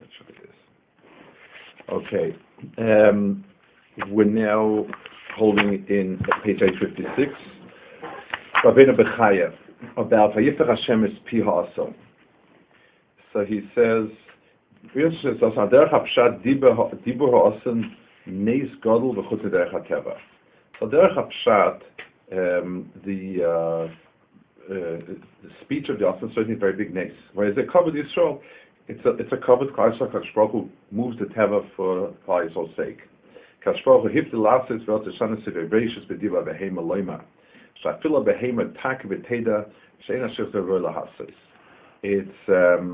Okay. We're now holding in page 856. Rabbeinu Bechaya about Vayifach Hashem es pi ha'ason. So he says, Derech ha'pshat dibur ha'ason neis gadol v'chutz derech ha'teva. So Derech ha'pshat, the speech of the ason is certainly a very big neis. Whereas the covered Yisrael, it's a covered Kadosh Baruch Hu moves the teva for Yisrael's sake. Kadosh Baruch Hu hifti lasis v'el teshanis v'veishus b'diva v'heima loima. Shafila behema tak v'teda she'ena shir zeror lahasis. It's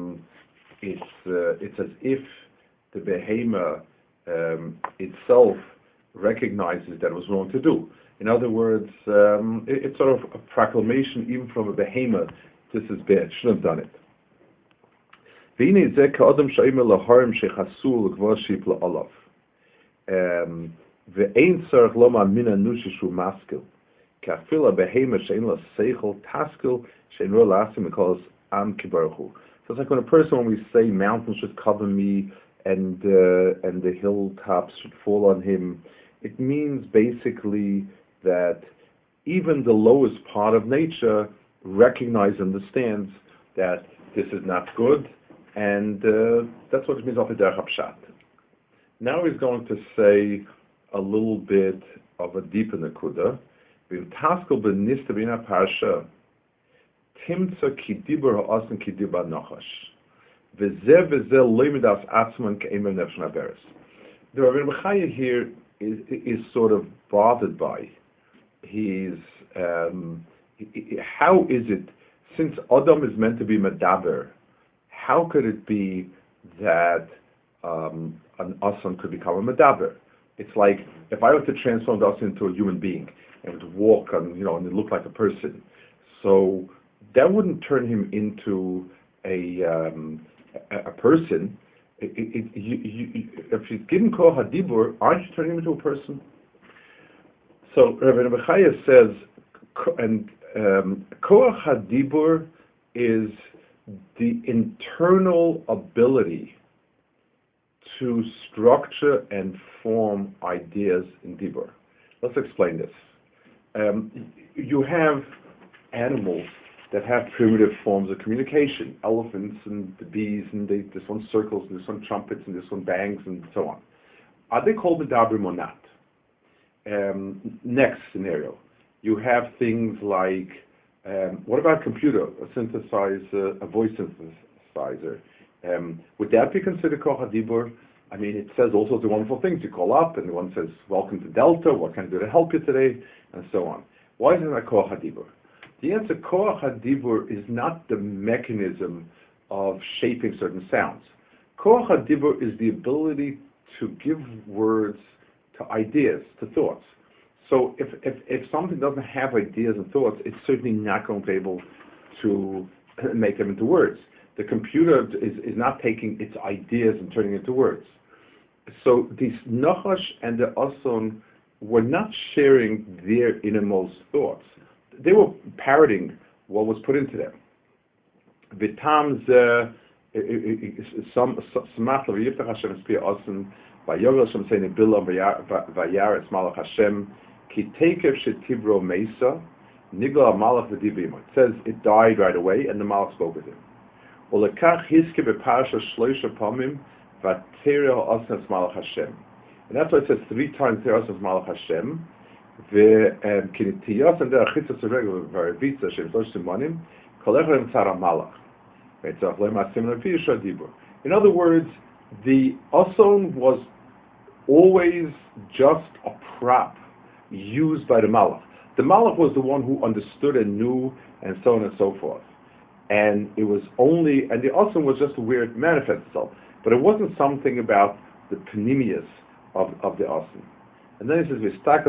as if the behema itself recognizes that it was wrong to do. In other words, it's sort of a proclamation even from a behema, this is bad, shouldn't have done it. Ve'inei zeh ka'adam she'omer laharim shechasu l'kvod she'ip la'olav. Ve'ein tzarech lomar min anush shu maskil. Kafila behema she'en la seichel taskil she'en ro la'asim because am kibaruchu. So it's like when we say mountains should cover me and the hilltops should fall on him, it means basically that even the lowest part of nature recognizes and understands that this is not good, and that's what it means of the Derech HaPshat. Now he's going to say a little bit of a deeper nekuda. V'imtaskel b'nista b'ina parsha timtza ki dibur ha'ason ki dibur nachash v'zeh loimidas atzman ke'emer nefesh haberes. The Rabbeinu Bechaya here is sort of bothered by his how is it, since Adam is meant to be medaber, how could it be that an ason could become a medaber? It's like if I were to transform the ason into a human being and to walk and it looked like a person, so that wouldn't turn him into a person. If he's given koach hadibur, aren't you turning him into a person? So Rabbeinu Bechaya says, and koach hadibur is the internal ability to structure and form ideas in dibur. Let's explain this. You have animals that have primitive forms of communication, elephants and the bees, and this one circles, and this one trumpets, and this one bangs, and so on. Are they called medabrim or not? Next scenario, you have things like, what about a computer, a synthesizer, a voice synthesizer? Would that be considered koach hadibur? I mean, it says all sorts of wonderful things. You call up, and the one says, welcome to Delta, what can I do to help you today, and so on. Why isn't that koach hadibur? The answer, koach hadibur, is not the mechanism of shaping certain sounds. Koach hadibur is the ability to give words to ideas, to thoughts. So if something doesn't have ideas and thoughts, it's certainly not going to be able to make them into words. The computer is not taking its ideas and turning it into words. So these nachash and the ason were not sharing their innermost thoughts. They were parroting what was put into them. V'tam zeh smach v'yiftach Hashem es pi ha'ason v'yovel Hashem seine bilam v'yar es malach Hashem ki tekev shetibro meisa nigla malach v'dibim. It says it died right away and the malach spoke with him. Olekach hiske b'parasha shloisha pamim v'tereh ha'ason es malach Hashem. And that's why it says 3 times tereh ha'ason es malach Hashem. וכנטיות and החיצה סורג והרביצה שהם 3 סימנים כל אחד נמצא המלאך וצריך למעשים לפי הדיבור. In other words, the ason was always just a prop used by the malach. The malach was the one who understood and knew and so on and so forth, and it was only, and the ason was just where it manifests itself, but it wasn't something about the panemius of the ason. And then he says,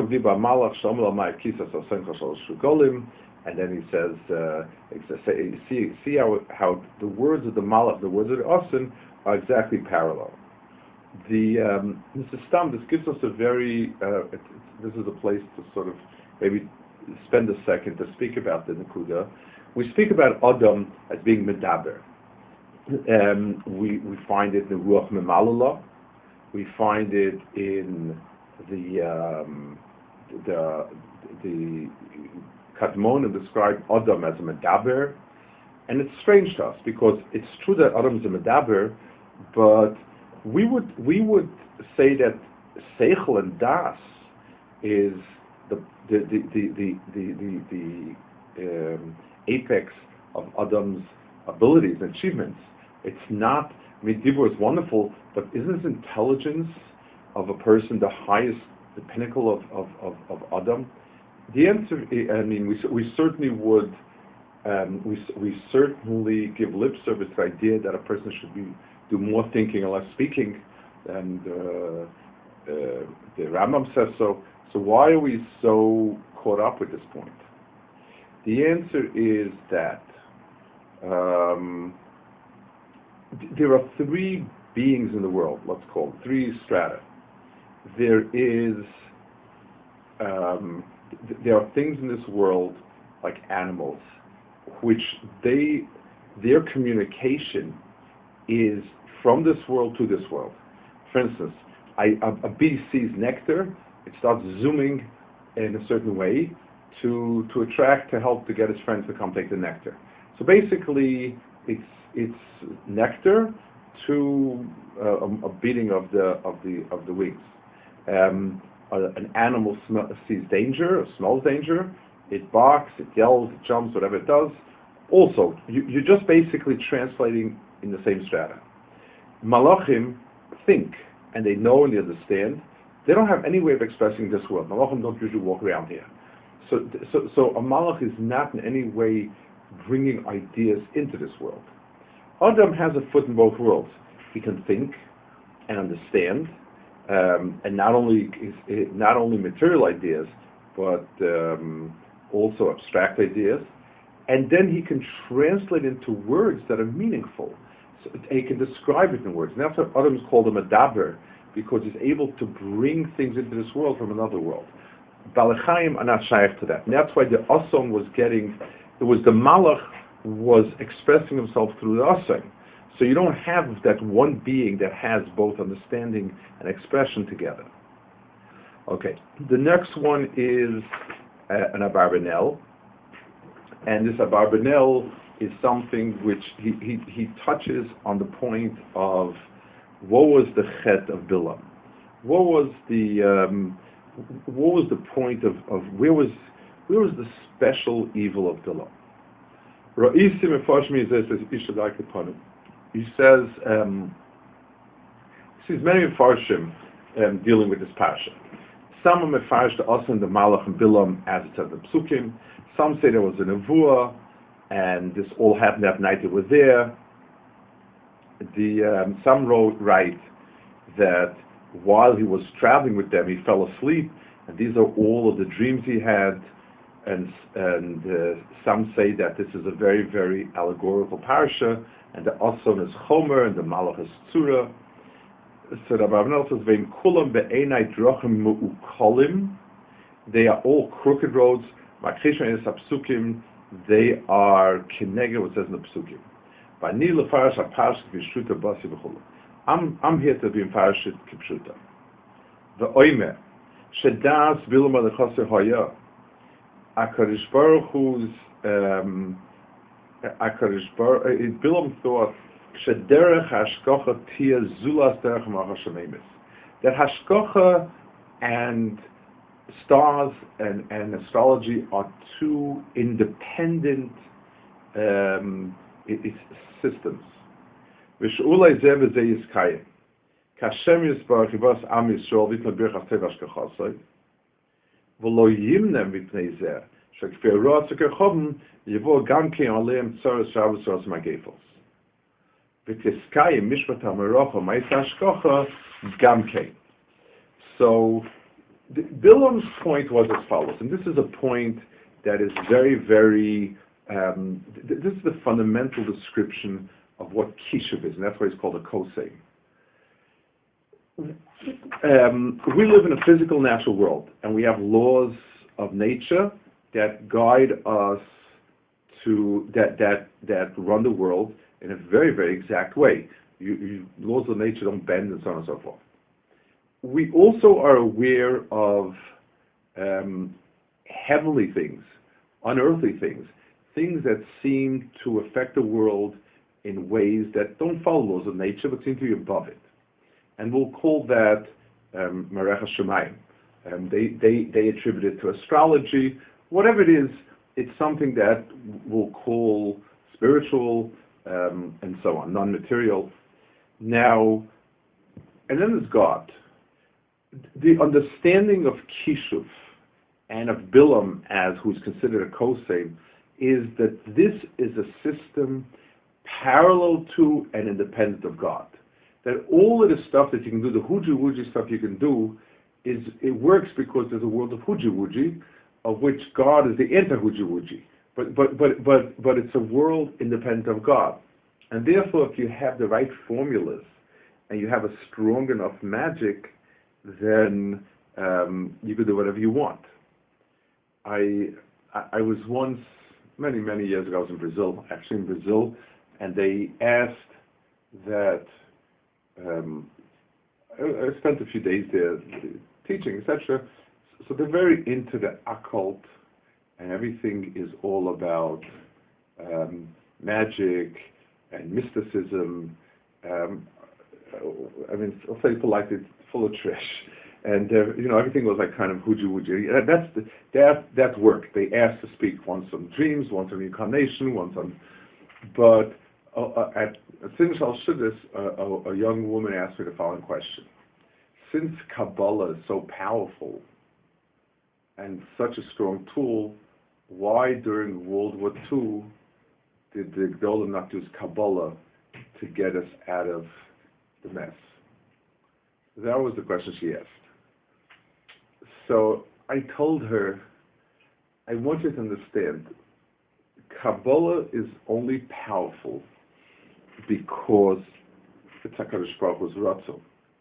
and then he says, see how the words of the malach, the words of the ason, are exactly parallel. Mr. Stam, this gives us a very, this is a place to sort of maybe spend a second to speak about the nekuda. We speak about Adam as being medaber. We find it in Ruach Memalala. We find it in the Kadmonim describe Adam as a medaber, and it's strange to us because it's true that Adam is a medaber, but we would say that Seichel and Das is the apex of Adam's abilities and achievements. It's not. I mean, Dibur is wonderful, but isn't his intelligence of a person the highest, the pinnacle of Adam? The answer, I mean, we certainly would, we certainly give lip service to the idea that a person should do more thinking and less speaking, and the Rambam says so. So why are we so caught up with this point? The answer is that there are three beings in the world, let's call them, three strata. There are things in this world, like animals, which their communication is from this world to this world. For instance, a bee sees nectar, it starts zooming in a certain way to attract, to help to get its friends to come take the nectar. So basically, it's nectar to a beating of the wings. An animal sees danger, or smells danger, it barks, it yells, it jumps, whatever it does. Also, you're just basically translating in the same strata. Malachim think, and they know and they understand. They don't have any way of expressing this world. Malachim don't usually walk around here. So a malach is not in any way bringing ideas into this world. Adam has a foot in both worlds. He can think and understand, and not only material ideas, but also abstract ideas. And then he can translate into words that are meaningful. So he can describe it in words. And that's what Adam is called a medaber, because he's able to bring things into this world from another world. Balachayim are not shaykh to that. And that's why the Asam was the Malach was expressing himself through the Asam. So you don't have that one being that has both understanding and expression together. Okay, the next one is an Abarbanel. And this Abarbanel is something which he touches on the point of what was the chet of Bilam? What was the point of where was the special evil of Bilam? He says many Mefarshim dealing with this parsha. Some are Mefarsh the Asa and the Malach and Bilam as it says the Psukim. Some say there was a Nevuah, and this all happened that night they were there. Some write that while he was traveling with them, he fell asleep, and these are all of the dreams he had. And some say that this is a very, very allegorical parsha, and the Ason is Chomer, and the Malach is Tzura. So the Abarbanel says, "Vein kulam be'enai drachim mu'ukolim." They are all crooked roads. Makrishan is Psukim. They are kineged, what it says in the Psukim. Bani lefarash ha'parsha k'pshuta basi b'chulu. I'm here to be in parashat k'pshuta. The oimer shedas bilam alechaser haya. Akadosh Baruch Hu's Bilam thought shederech hashkocha tia zulas derech malach hashememis, that hashkocha and stars and astrology are two independent systems. V'sheulai zeh v'zeh yiskayim kashem yisbarach yivas am Yisrael v'itnabir chasev hashkochasoi v'lo yimnem v'pnei zeh shekfei roa tzekechom yivo gam kein aleim tzoros shavus ros magefos v'tiskayim mishpat ha'merocha ma'is hashkocha gam kein. So Bilam's point was as follows, and this is a point that is very, very, this is the fundamental description of what Kishuv is, and that's why it's called a Kosei. We live in a physical, natural world, and we have laws of nature that guide us to, that run the world in a very, very exact way. Laws of nature don't bend and so on and so forth. We also are aware of heavenly things, unearthly things, things that seem to affect the world in ways that don't follow laws of nature but seem to be above it. And we'll call that Marecha Shemayim. They attribute it to astrology. Whatever it is, it's something that we'll call spiritual and so on, non-material. Now, and then there's God. The understanding of Kishuf and of Bilam as who's considered a Kosein is that this is a system parallel to and independent of God. That all of the stuff that you can do, the Huji-Wuji stuff you can do, it works because there's a world of Huji-Wuji, of which God is the anti-Huji-Wuji. But it's a world independent of God. And therefore, if you have the right formulas and you have a strong enough magic, then you can do whatever you want. I was once, many, many years ago, I was in Brazil, and they asked that, I spent a few days there teaching, etc. So they're very into the occult, and everything is all about magic and mysticism. I mean, I'll say politely, full of trash. And everything was like kind of huji-wuji. That's work. They asked to speak once on dreams, once on reincarnation, once on. But at Sinish al-Shidduch, a young woman asked me the following question: since Kabbalah is so powerful and such a strong tool, why during World War II did the Gdolim not use Kabbalah to get us out of the mess? That was the question she asked. So I told her, I want you to understand, Kabbalah is only powerful because it's HaKadosh Baruch Hu's Ratzon.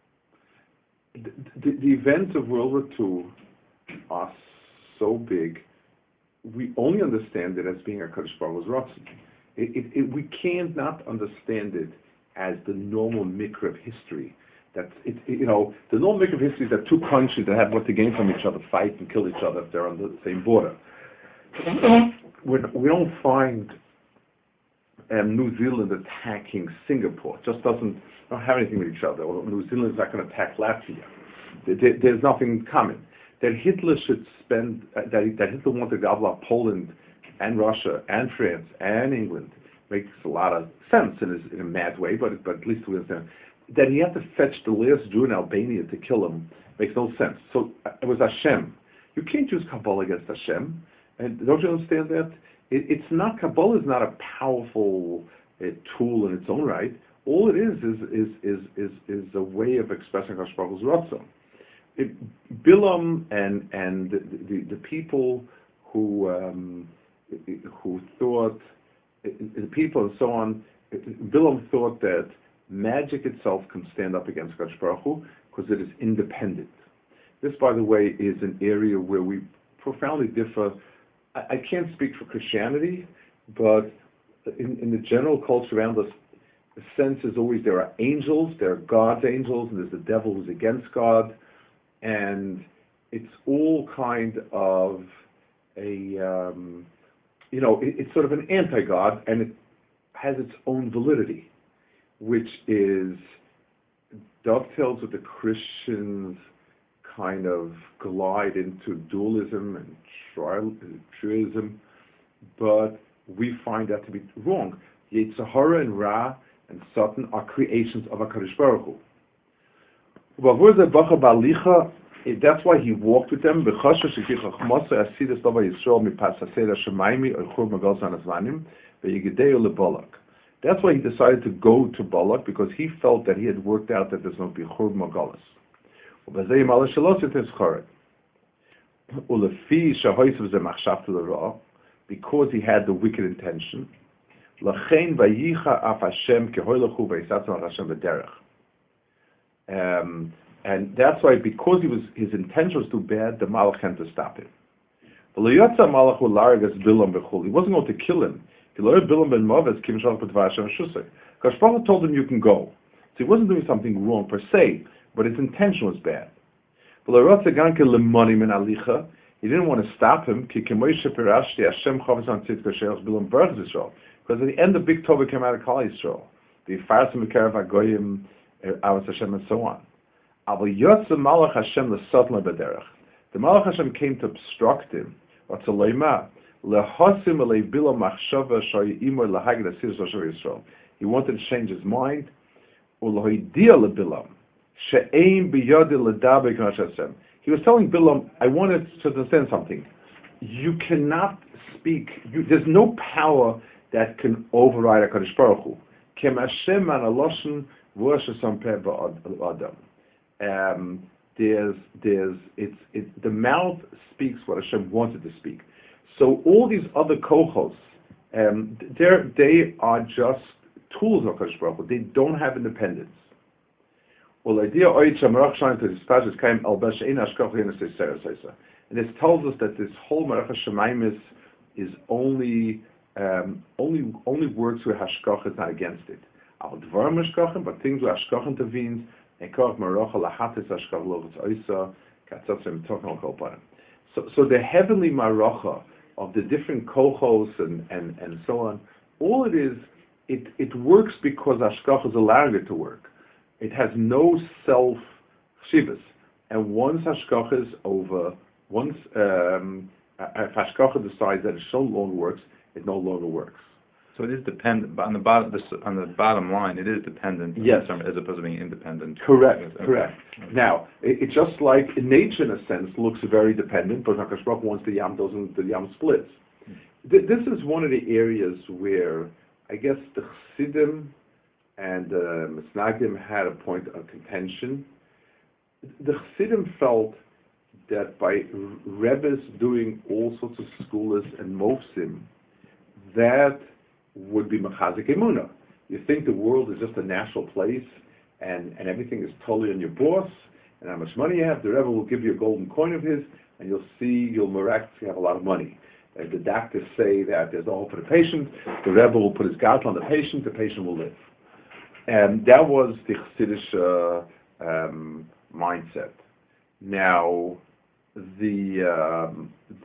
The events of World War II are so big, we only understand it as being HaKadosh Baruch Hu's Ratzon. We can't not understand it as the normal mikra of history. The normal mikra of history is that two countries that have what to gain from each other fight and kill each other if they're on the same border. We don't find New Zealand attacking Singapore. It just don't have anything with each other. Or New Zealand is not going to attack Latvia. There's nothing common. That Hitler should spend, that Hitler wanted to gobble up Poland and Russia and France and England makes a lot of sense in a mad way, but at least we understand. That he had to fetch the last Jew in Albania to kill him makes no sense. So it was Hashem. You can't use Kabbalah against Hashem. And don't you understand that? It's not, Kabbalah is not a powerful tool in its own right. All it is a way of expressing Hakadosh Baruch Hu's Ratzon. Bilam and the people who thought, the people and so on, Bilam thought that magic itself can stand up against Hakadosh Baruch Hu because it is independent. This, by the way, is an area where we profoundly differ. I can't speak for Christianity, but in the general culture around us, the sense is always there are angels, there are God's angels, and there's the devil who's against God, and it's all kind of it's sort of an anti-God, and it has its own validity, which is dovetails with the Christians' kind of glide into dualism and truism, but we find that to be wrong. Yetzirah and Ra and Satan are creations of HaKadosh Baruch Hu. That's why he walked with them. That's why he decided to go to Balak, because he felt that he had worked out that there's no Bichur Magalas. Because he had the wicked intention, and that's why, because his intention was too bad, the Malach had to stop him. He wasn't going to kill him. Bilam ben Maves Kim Shalach B'Dvar Hashem Shusay. Because Baruch told him you can go. So he wasn't doing something wrong per se, but his intention was bad. He didn't want to stop him because at the end the big Tova came out of Klal Yisrael. The Farsim B'Kerev HaGoyim, Avos Hashem, and so on. The Malach Hashem came to obstruct him. He wanted to change his mind. He was telling Bilam, I wanted to understand something. You cannot speak. There's no power that can override HaKadosh Baruch Hu. The mouth speaks what Hashem wanted to speak. So all these other kohos, they are just tools of HaKadosh Baruch Hu. They don't have independence. And this tells us that this whole Marach HaShamayim is only works with Hashkach, not against it. But things with Hashkach intervenes, so the heavenly Maracha of the different kohos and so on, all it is, it works because Hashkach is allowing it to work. It has no self-chivas. And once Hashkach is over, if Hashkach decides that it no longer works, it no longer works. So it is dependent, but on the bottom line, it is dependent, yes, as opposed to being independent. Correct, Okay. correct. Now, it's just like nature, in a sense, looks very dependent, but HaKadosh Baruch Hu wants the yam doesn't, the yam splits. This is one of the areas where I guess the Chassidim and Misnagdim had a point of contention. The Chassidim felt that by Rebbes doing all sorts of skulas and mofsim, that would be mechazik emunah. You think the world is just a natural place and everything is totally on your boss and how much money you have. The Rebbe will give you a golden coin of his and you'll miraculously have a lot of money. As the doctors say that there's no hope for the patient, the Rebbe will put his gout on the patient will live. And that was the Chassidish mindset. Now, the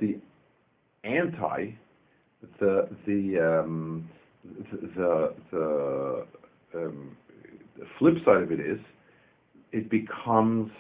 flip side of it is, it becomes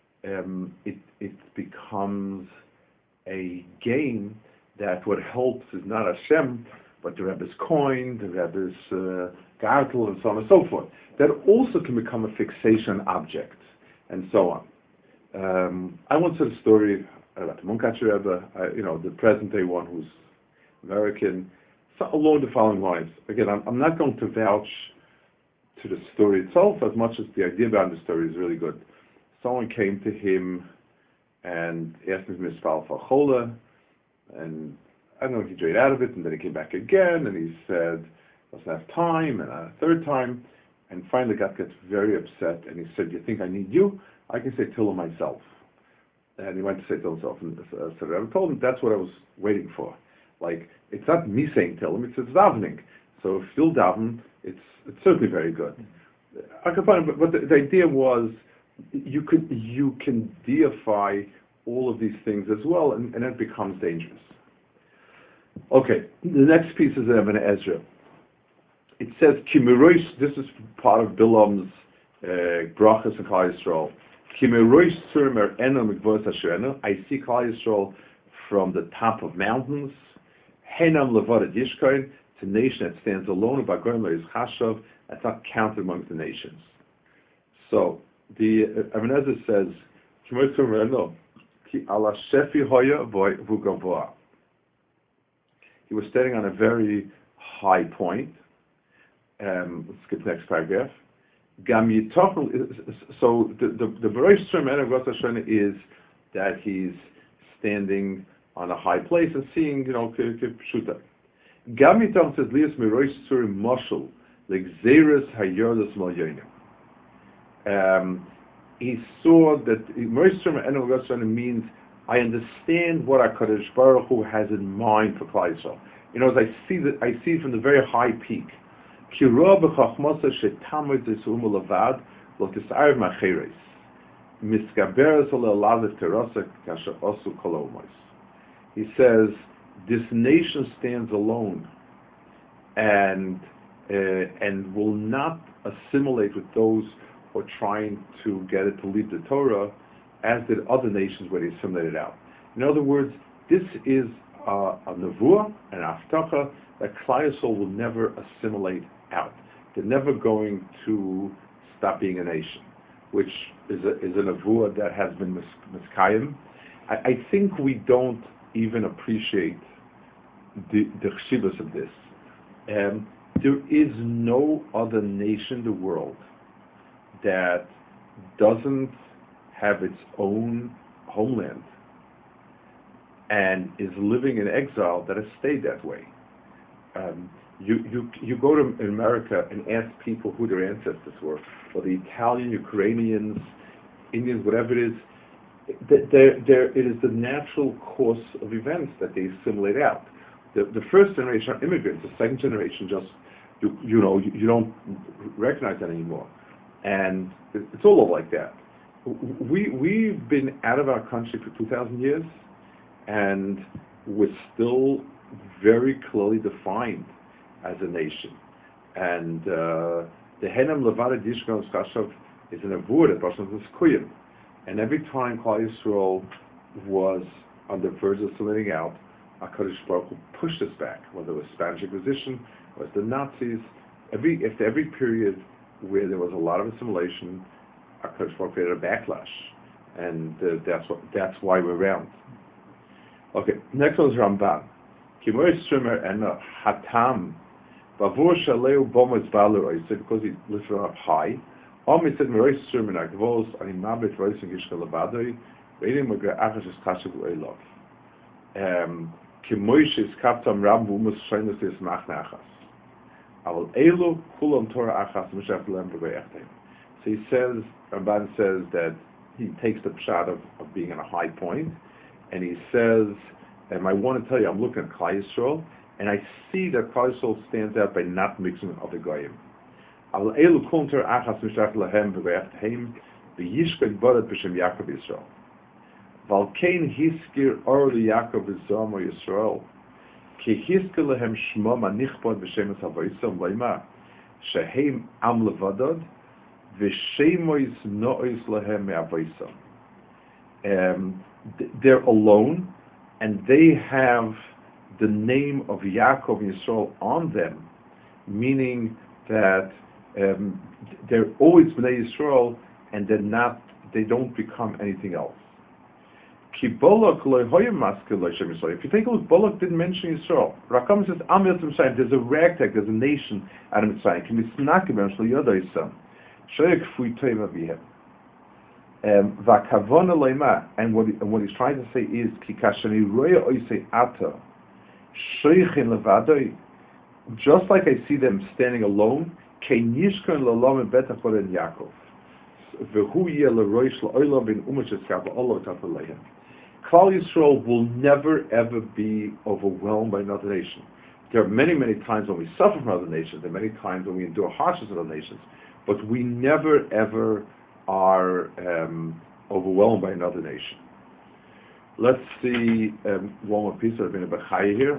a game that what helps is not Hashem, but the Rebbe's coin, the Rebbe's gartel, and so on and so forth. That also can become a fixation object, and so on. I once heard a story about the Munkacher Rebbe, the present day one who's American, along the following lines. Again, I'm not going to vouch to the story itself as much as the idea behind the story is really good. Someone came to him and asked him to misspell for chola, and I don't know if he joined out of it, and then he came back again, and he said, doesn't have time, and a third time, and finally gets very upset, and he said, you think I need you? I can say Tillah myself. And he went to say Tillah himself, and so I told him that's what I was waiting for. Like, it's not me saying Tillah, it's davening. So if you'll daven, it's certainly very good. I can find, but the idea was, you can deify all of these things as well, and it becomes dangerous. Okay, the next piece is Ibn Ezra. It says, Kimirosh, this is part of Bilam's brachas and Klal Yisrael. Kimirosh surmer eno mikvos asherenu. I see Klal Yisrael from the top of mountains. Henam levadet yishkoin. It's a nation that stands alone. Bagoyim is chashav. That's not counted amongst the nations. So the Ibn Ezra says, Kimirosh surmer eno ki ala shefi hoya v'gavoa. He was standing on a very high point. Let's skip the next paragraph. So the Bereish Term is that he's standing on a high place and seeing, Pshuta. Gam Yitoch says, Lias Meroish Surim Moshel, like Zeres Hayordas Malyonim. He saw that Meroish Term means, I understand what HaKadosh Baruch Hu has in mind for Klal Yisrael. As I see from the very high peak. He says this nation stands alone and will not assimilate with those who are trying to get it to leave the Torah, as did other nations where they assimilated out. In other words, this is a nevuah, an aftacha, that Klal Yisrael will never assimilate out. They're never going to stop being a nation, which is a nevuah that has been miskayim. I think we don't even appreciate the chshivas of this. There is no other nation in the world that doesn't have its own homeland and is living in exile that has stayed that way. You go to America and ask people who their ancestors were, or the Italian, Ukrainians, Indians, whatever it is. It is the natural course of events that they assimilate out. The first generation are immigrants. The second generation just you don't recognize that anymore, and it's all like that. We've been out of our country for 2,000 years, and we're still very clearly defined as a nation. And the Henam Levada Dishkan Skashav is an avur that Hashem is kuyim. And every time Klal Yisrael was on the verge of assimilating out, HaKadosh Baruch Hu pushed us back, whether it was Spanish Inquisition, or the Nazis. After every period where there was a lot of assimilation, HaKadosh Baruch Hu created a backlash, and that's why we're around. Okay, next one is Ramban. Kimoy Strimer and Hatam, Bavur Shaleu Bomas Balu, because he lifted up high. Omi said Meroy Strimer Nagvos, and Imabit Roising Gishka Labadoi, Reading Magra Akash is Kashav Uelov. Kimoish is Kaptam Ram Bumus Shainas is Machnachas. Aval Elu Kulam Torah Achas Mishaf Lem Begoyachtem. So he says, Ramban says that he takes the pshat of being on a high point, and he says, I want to tell you, I'm looking at Klal Yisrael, and I see that Klal Yisrael stands out by not mixing with other goyim. Aval Elu Kulam Torah Achas Mishaf Lehem Begoyachtem V'yishkak Borat B'Shem Yaakov Yisrael. Valkein hiskir or Yaakov Zoma Yisrael, ki hiskir lehem shmo manichbod b'shemes havoisam leima, shehem am levadod, v'shemois nois lehem me'avoisam. They're alone, and they have the name of Yaakov Yisrael on them, meaning that they're always Bnei Yisrael, and they don't become anything else. If you take a look, Balak didn't mention Yisrael. Rakam says, there's a ragtag, there's a nation out of Mitzrayim. Can be snakim eventually Yoda Yisrael. Shoyek fui toima vihem. Vakavona leima, and what he's trying to say is, Ki kashani roya oisei ata, shoychin levadoi, just like I see them standing alone, kein yishkon l'olam betachor en Yaakov. V'hu yeh l'roish l'olam bin umasheskav l'olo tafu lehem. Klal Yisrael will never ever be overwhelmed by another nation. There are many, many times when we suffer from other nations. There are many times when we endure harshness of other nations. But we never ever are overwhelmed by another nation. Let's see one more piece of Rabbeinu Bechaya here.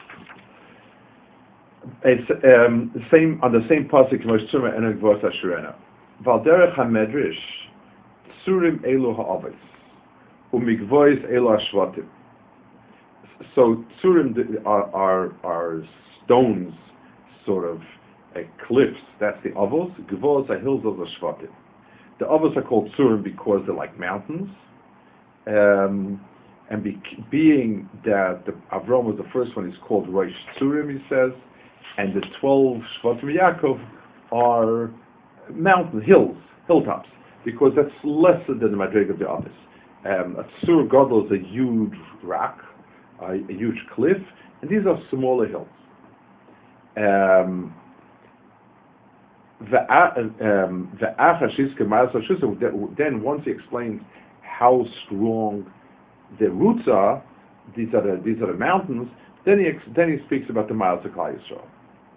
It's same on the same pasuk. Moshtzuma and Gvos Asherena. Valderech Hamedrash Tsurim Elu Ha'avis. Umigvois Elu Ashvatim. So Tsurim are stones, sort of cliffs. That's the avos. Gvos are hills of the Shvatim. The avos are called Tsurim because they're like mountains. And being that Avram was the first one, he's called Rosh Tsurim, he says, and the 12 Shvatim Yaakov are mountain hilltops, because that's lesser than the Madrig of the others. A Tsur Gadol is a huge rock, a huge cliff, and these are smaller hills. Then once he explains how strong the roots are, these are the mountains, Then he speaks about the miles of Klal Yisrael.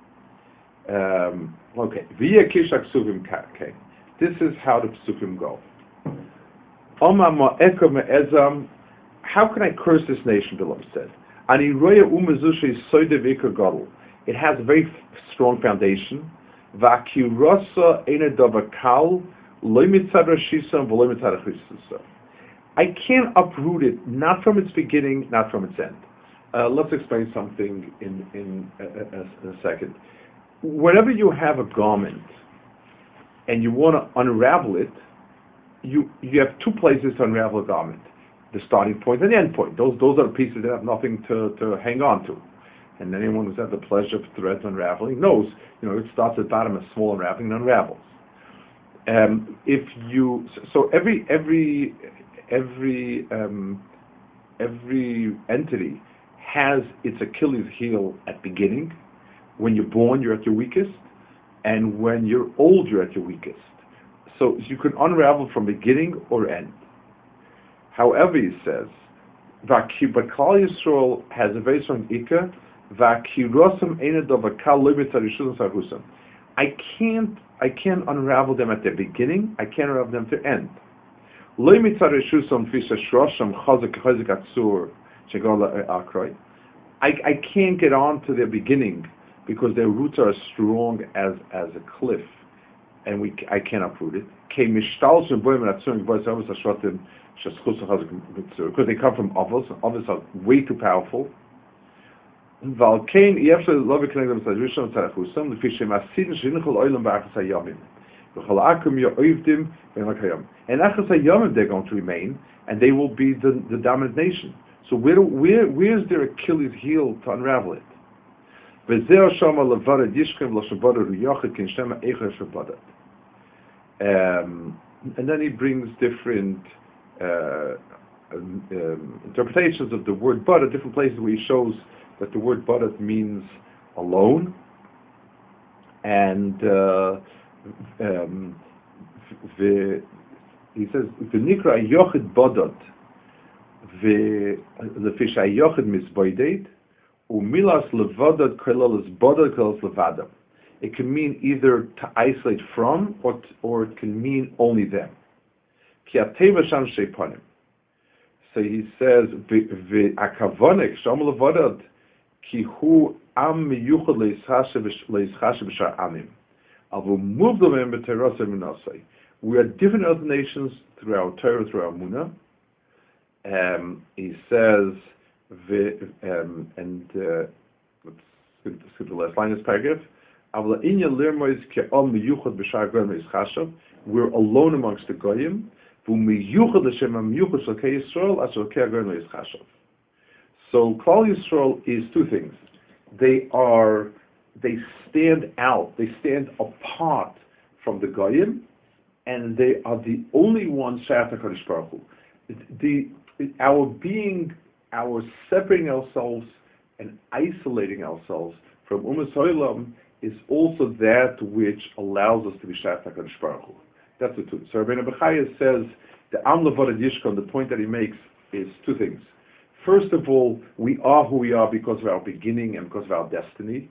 Okay, via Kishak Suvim came. This is how the Psukim go. How can I curse this nation? Bilam said. It has a very strong foundation. I can't uproot it, not from its beginning, not from its end. Let's explain something in a second. Whenever you have a garment and you want to unravel it, you have two places to unravel a garment: the starting point and the end point. Those are the pieces that have nothing to hang on to. And anyone who's had the pleasure of threads unraveling knows, it starts at the bottom, a small unraveling, and unravels. Every entity has its Achilles heel at beginning. When you're born, you're at your weakest, and when you're old, you're at your weakest. So you can unravel from beginning or end. However, he says, but Klal Yisrael has a very strong ikka. I can't unravel them at their beginning. I can't unravel them at their end. I can't get on to their beginning because their roots are as strong as a cliff, and I can't uproot it. Because they come from ovals. Ovals are way too powerful. And they're going to remain, and they will be the dominant nation. So where's their Achilles heel to unravel it? And then he brings different interpretations of the word "but" at different places where he shows that the word "but" means alone, and he says v'nikra yochid bodot v'lefisha yochid misboided umilas levadot kolalas bodot kolalas levada. It can mean either to isolate from, or it can mean only them. Ki ateva sham sheipanim. So he says v'akavonik sham levadot ki hu am miyuchad leischashe b'shar amim. Avu move them in b'terasa minasai. We are different other nations through our Torah, through our Munah. He says, let's skip the last line of this paragraph. We're alone amongst the Goyim. So Klal Yisrael is two things. They stand out, they stand apart from the Goyim, and they are the only ones Shayach HaKadosh Baruch Hu. Our separating ourselves and isolating ourselves from Umas Ha'olam is also that which allows us to be Shayach HaKadosh Baruch Hu. That's the truth. So Rabbeinu Bechaya says the Am Levad Yishkon, the point that he makes is two things. First of all, we are who we are because of our beginning and because of our destiny.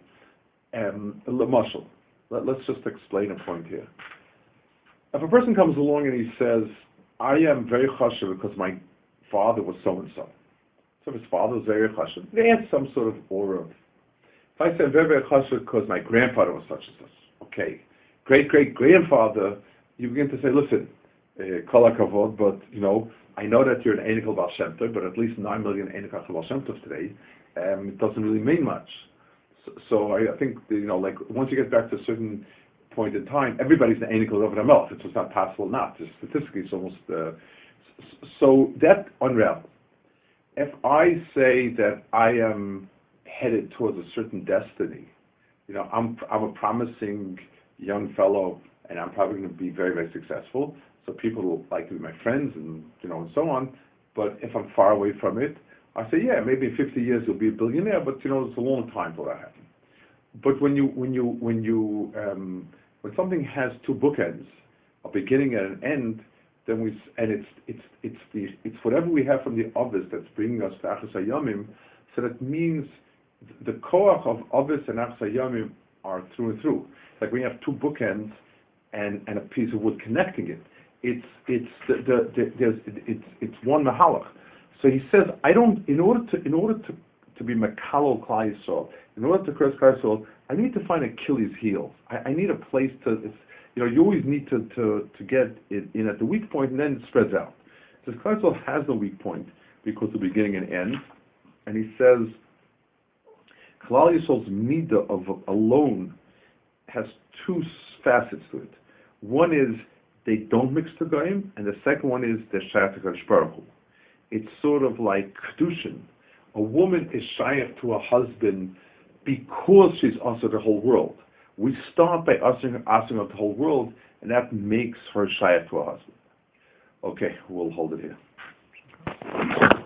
Let's just explain a point here. If a person comes along and he says, I am very chashuv because my father was so-and-so. So if his father was very chashuv, they had some sort of aura. If I say I'm very, very chashuv because my grandfather was such and such, okay. Great-great-grandfather, you begin to say, listen, kol hakavod, but, I know that you're an Einikal Baal Shem Tov, but at least 9 million Einikal Baal Shem Tov today, it doesn't really mean much. So I think, once you get back to a certain point in time, everybody's an Einikal Rav Ramelch. It's just not possible not. Just statistically, it's almost... so that unravels. If I say that I am headed towards a certain destiny, I'm a promising young fellow, and I'm probably going to be very, very successful. So people will like to be my friends, and and so on. But if I'm far away from it, I say, yeah, maybe in 50 years you'll be a billionaire, but it's a long time till that happens. But when something has two bookends, a beginning and an end, then it's whatever we have from the others that's bringing us to Achas Hayamim. So that means the koach of Avis and Yomim are through and through. Like we have two bookends and a piece of wood connecting it. It's one mahalach. So he says, in order to be Makalo Klal Yisrael, in order to curse Klal Yisrael, I need to find Achilles' heel. I need a place to, you always need to get it in at the weak point, and then it spreads out. So Klal Yisrael has no weak point because the beginning and end, and he says, Klal Yisrael's midah of alone has two facets to it. One is they don't mix the goyim, and the second one is they're shayach to Kadosh Baruch Hu. It's sort of like kedushin. A woman is shayach to a husband because she's also the whole world. We start by asking of the whole world, and that makes her shayach to a husband. Okay, we'll hold it here.